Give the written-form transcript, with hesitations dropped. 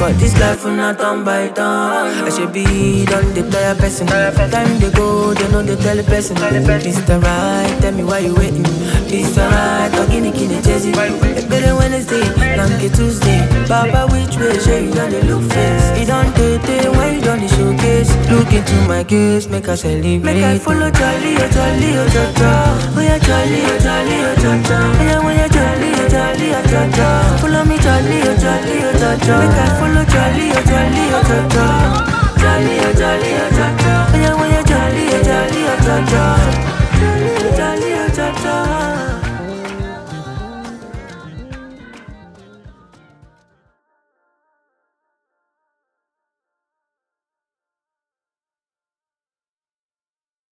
For this life, we not turn by turn. I should be done the player person. Time they go, they know they tell the person. Mr. Right, tell me why you waiting. Mr. Right, talking kini chasing. Better Wednesday, Lanky Tuesday. Papa, which way? Show you done the look face. You don't do when you done the showcase. Look into my case, make us celebrate. Make I follow Charlie, oh Charlie, oh Cha-Cha. Oh yeah, Charlie, oh Charlie, oh Cha-Cha. Oh yeah, Charlie, oh Charlie, oh Cha-Cha. Follow me, Charlie, oh Charlie, oh Cha-Cha. Make I follow Charlie, oh Charlie, oh Cha-Cha. Charlie, oh Charlie, oh Cha-Cha. Oh yeah, Charlie, oh Charlie, oh Cha-Cha.